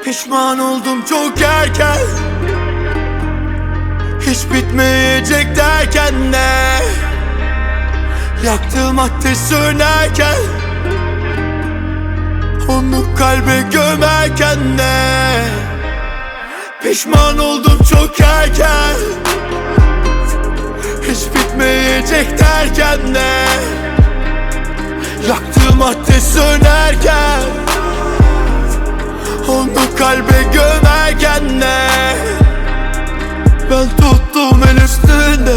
Pişman oldum çok erken, hiç bitmeyecek derken ne? Yaktığım ateş sönerken, onu kalbe gömerken ne? Pişman oldum çok erken, hiç bitmeyecek derken ne? Yaktığım ateş sönerken, onu kalbe gömerken ne? Ben tuttum el üstünde,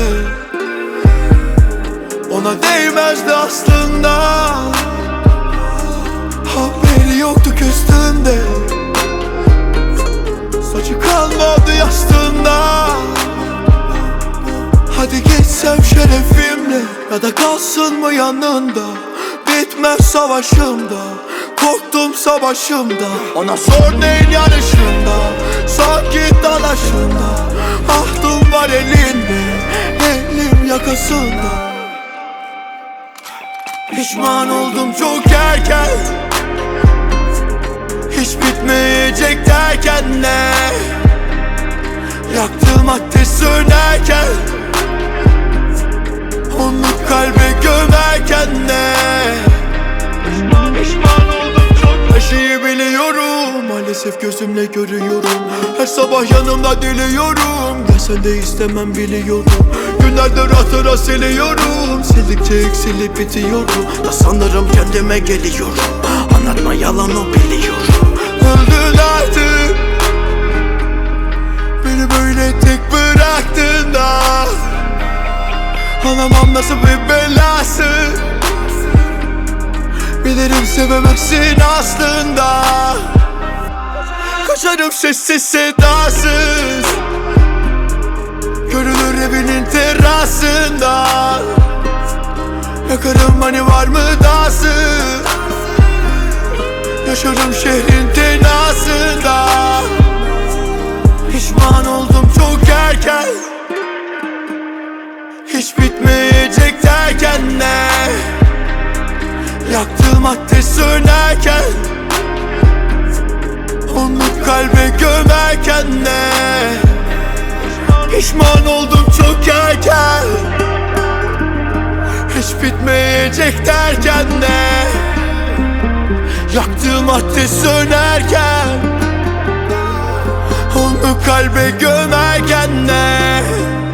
ona değmezdi aslında. Haberi yoktu üstünde, saçı kalmadı yastığında. Hadi gitsem şerefimle, ya da kalsın mı yanında? Bitmez savaşımda, korktum savaşımda. Ona sor değil yarışında, sanki dalaşında. Ahtım var elinde, elim yakasında. Pişman oldum çok erken, hiç bitmeyecek derken ne? Yaktığım ateş sönerken, onu kalbe gömerken ne? Pişman oldum çok. Her şeyi biliyorum, maalesef gözümle görüyorum. Her sabah yanımda diliyorum, gelsen de istemem biliyorum. Günlerdir hatıra siliyorum, sildikçe eksilip bitiyorum. Da sanırım kendime geliyorum, anlatma yalan o biliyorum. Öldün artık, beni böyle tek bıraktın da. Anlamam nasıl bir belası, bilirim sevemezsin aslında. Kaçarım sessiz sedasız, görülür evinin terasında. Yakarım hani var mı dası, yaşarım şehrin tenasında. Pişman oldum çok erken, hiç bitmeyecek derken ne? Yaktığım ateş sönerken, onu kalbe gömerken ne? Pişman oldum çok erken, hiç bitmeyecek derken ne? Yaktığım ateş sönerken, onu kalbe gömerken ne?